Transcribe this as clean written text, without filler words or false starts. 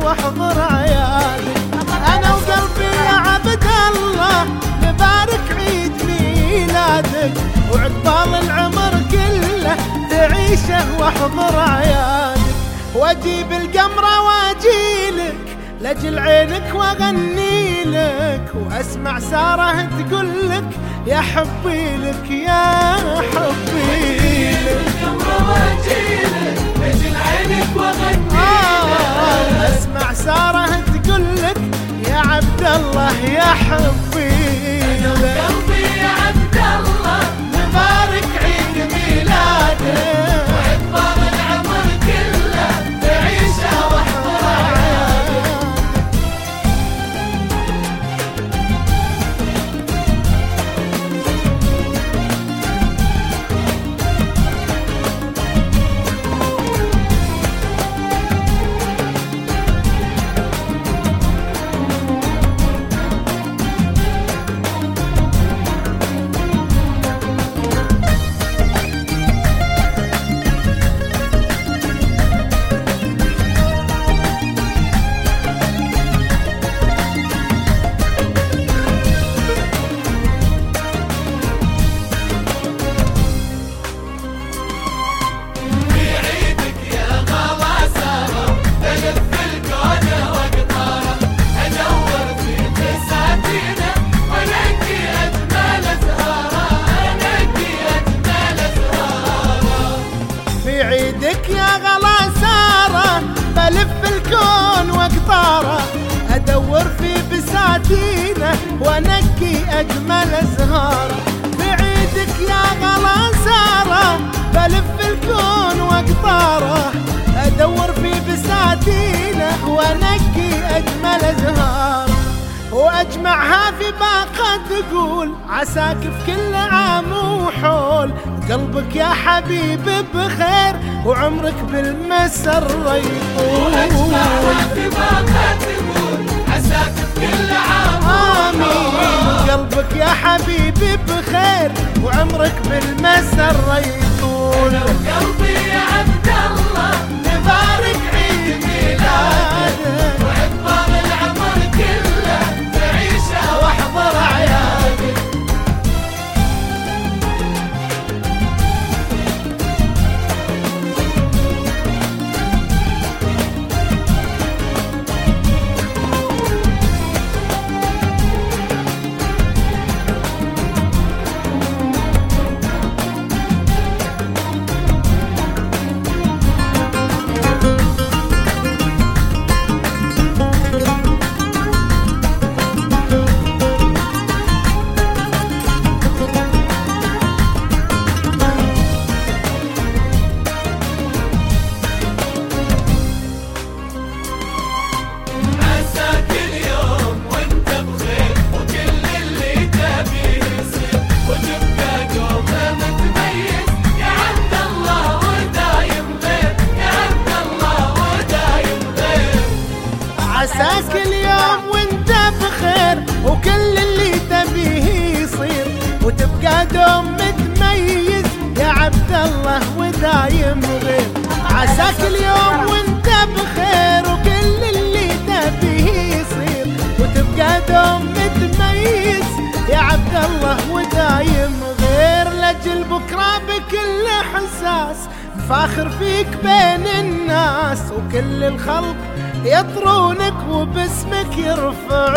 واحضر عيادك. انا وقلبي يا عبد الله نبارك عيد ميلادك، وعقبال العمر كله تعيشه واحضر عيادك. واجيب القمره واجيلك لاجل عينك واغني لك، واسمع ساره تقول لك يا حبي لك يا حبي لك. القمره واجيلك لاجل عينك واغني لك، اسمع ساره تقول لك يا عبد الله يا حبي لك. قلبي يا عبد الله نبارك عيد ميلادك، وعقبال العمر كله تعيشه واحضر عيادك. عيدك يا غلا سارة بلف الكون واقطاره، ادور في بساتينه وانقي اجمل ازهاره. في عيدك يا غلا سارة بلف الكون واقطاره، ادور في بساتينه وانقي اجمل ازهاره. واجمعها في باقة تقول عساك في كل عام وحول، قلبك يا حبيبي بخير وعمرك بالمسر يطول. واجمعها في باقة تقول عساك في كل عام آمين. قلبك يا حبيبي بخير وعمرك بالمسر يطول. قلبي يا عبد الله نبارك عيد ميلادك، وعقبال العمر كله تعيشه واحضر عيادك. عساك اليوم وانت بخير وكل اللي تبيه يصير، وتبقى دوم متميز يا عبد الله ودايم غير. عساك اليوم وانت بخير وكل اللي تبيه يصير، وتبقى دوم متميز يا عبد الله ودايم غير. لاجل بكره بكل حساس فاخر فيك بين الناس، وكل الخلق يطرونك وباسمك يرفعون.